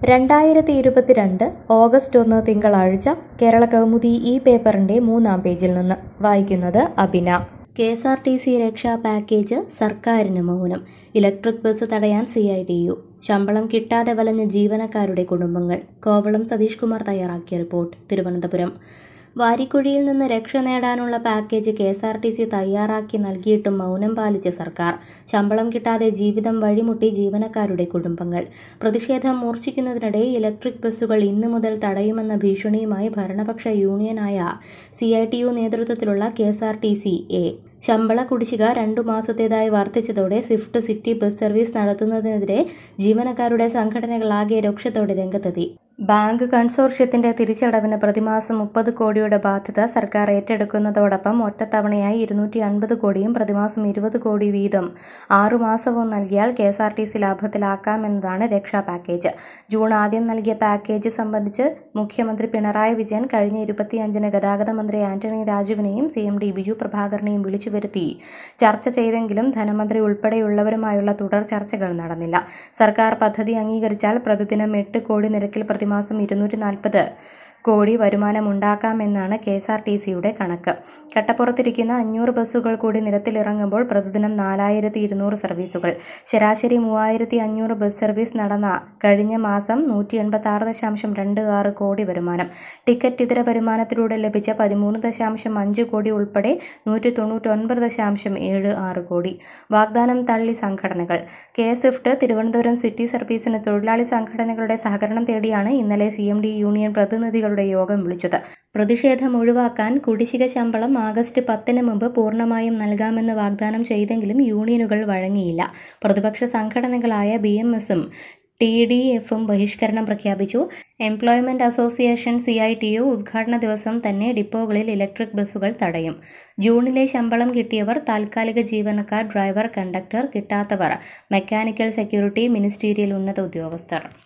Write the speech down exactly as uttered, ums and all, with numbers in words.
രണ്ടായിരത്തി ഇരുപത്തിരണ്ട് ഓഗസ്റ്റ് ഒന്ന് തിങ്കളാഴ്ച കേരള കൗമുദി ഈ പേപ്പറിന്റെ മൂന്നാം പേജിൽ നിന്ന് വായിക്കുന്നത് Abina. K S R T C രക്ഷാ പാക്കേജ് സർക്കാരിന് മൗനം. ഇലക്ട്രിക് ബസ് തടയാൻ സി ഐ ടി യു. ശമ്പളം കിട്ടാതെ വലഞ്ഞ ജീവനക്കാരുടെ കുടുംബങ്ങൾ. കോവളം സതീഷ് കുമാർ തയ്യാറാക്കിയ റിപ്പോർട്ട്. തിരുവനന്തപുരം. വാരിക്കുഴിയിൽ നിന്ന് രക്ഷ നേടാനുള്ള package K S R T C തയ്യാറാക്കി നൽകിയിട്ടും മൗനം പാലിച്ച സർക്കാർ. ശമ്പളം കിട്ടാതെ ജീവിതം വഴിമുട്ടി ജീവനക്കാരുടെ കുടുംബങ്ങൾ. പ്രതിഷേധം മൂർച്ഛിക്കുന്നതിനിടെ ഇലക്ട്രിക് ബസ്സുകൾ ഇന്നു മുതൽ തടയുമെന്ന ഭീഷണിയുമായി ഭരണപക്ഷ യൂണിയനായ സി ഐ ടി യു നേതൃത്വത്തിലുള്ള K S R T C A. ശമ്പള കുടിശ്ശിക രണ്ടു മാസത്തേതായി വർദ്ധിച്ചതോടെ സ്വിഫ്റ്റ് സിറ്റി ബസ് സർവീസ് നടത്തുന്നതിനെതിരെ ജീവനക്കാരുടെ സംഘടനകളാകെ രോക്ഷത്തോടെ രംഗത്തെത്തി. ബാങ്ക് കൺസോർഷ്യത്തിന്റെ തിരിച്ചടവിന് പ്രതിമാസം മുപ്പത് കോടിയുടെ ബാധ്യത സർക്കാർ ഏറ്റെടുക്കുന്നതോടൊപ്പം ഒറ്റത്തവണയായി ഇരുന്നൂറ്റി അൻപത് കോടിയും പ്രതിമാസം ഇരുപത് കോടി വീതം ആറുമാസവും നൽകിയാൽ K S R T C ലാഭത്തിലാക്കാമെന്നതാണ് രക്ഷാ പാക്കേജ്. ജൂൺ ആദ്യം നൽകിയ പാക്കേജ് സംബന്ധിച്ച് മുഖ്യമന്ത്രി പിണറായി വിജയൻ കഴിഞ്ഞ ഇരുപത്തിയഞ്ചിന് ഗതാഗത മന്ത്രി ആന്റണി രാജുവിനെയും സി എം ഡി ബിജു പ്രഭാകരനെയും വിളിച്ചു വരുത്തി ചർച്ച ചെയ്തെങ്കിലും ധനമന്ത്രി ഉൾപ്പെടെയുള്ളവരുമായുള്ള തുടർ ചർച്ചകൾ നടന്നില്ല. സർക്കാർ പദ്ധതി അംഗീകരിച്ചാൽ പ്രതിദിനം എട്ട് കോടി നിരക്കിൽ പ്രതിമാസം ഇരുന്നൂറ്റി നാൽപ്പത് കോടി വരുമാനമുണ്ടാക്കാമെന്നാണ് കെ എസ് ആർ ടി സിയുടെ കണക്ക്. കട്ടപ്പുറത്തിരിക്കുന്ന അഞ്ഞൂറ് ബസ്സുകൾ കൂടി നിരത്തിലിറങ്ങുമ്പോൾ പ്രതിദിനം നാലായിരത്തി ഇരുന്നൂറ് സർവീസുകൾ. ശരാശരി മൂവായിരത്തി അഞ്ഞൂറ് ബസ് സർവീസ് നടന്ന കഴിഞ്ഞ മാസം നൂറ്റി എൺപത്തി ആറ് ദശാംശം രണ്ട് ആറ് കോടി വരുമാനം. ടിക്കറ്റ് ഇതര വരുമാനത്തിലൂടെ ലഭിച്ച പതിമൂന്ന് ദശാംശം അഞ്ച് കോടി ഉൾപ്പെടെ നൂറ്റി തൊണ്ണൂറ്റി ഒൻപത് ദശാംശം ഏഴ് ആറ് കോടി. വാഗ്ദാനം തള്ളി സംഘടനകൾ. K S Swift Thiruvananthapuram city സർവീസിന് തൊഴിലാളി സംഘടനകളുടെ സഹകരണം തേടിയാണ് ഇന്നലെ സി എം ഡി യൂണിയൻ പ്രതിനിധികൾ യോഗം വിളിച്ചത്. പ്രതിഷേധം ഒഴിവാക്കാൻ കുടിശ്ശിക ശമ്പളം ആഗസ്റ്റ് പത്തിന് മുമ്പ് പൂർണ്ണമായും നൽകാമെന്ന് വാഗ്ദാനം ചെയ്തെങ്കിലും യൂണിയനുകൾ വഴങ്ങിയില്ല. പ്രതിപക്ഷ സംഘടനകളായ ബി എം എസും ടി ഡി എഫും ബഹിഷ്കരണം പ്രഖ്യാപിച്ചു. Employment association C I T U ഉദ്ഘാടന ദിവസം തന്നെ ഡിപ്പോകളിൽ ഇലക്ട്രിക് ബസ്സുകൾ തടയും. ജൂണിലെ ശമ്പളം കിട്ടിയവർ, താൽക്കാലിക ജീവനക്കാർ, ഡ്രൈവർ, കണ്ടക്ടർ, കിട്ടാത്തവർ മെക്കാനിക്കൽ, സെക്യൂരിറ്റി, മിനിസ്റ്റീരിയൽ ഉന്നത ഉദ്യോഗസ്ഥർ.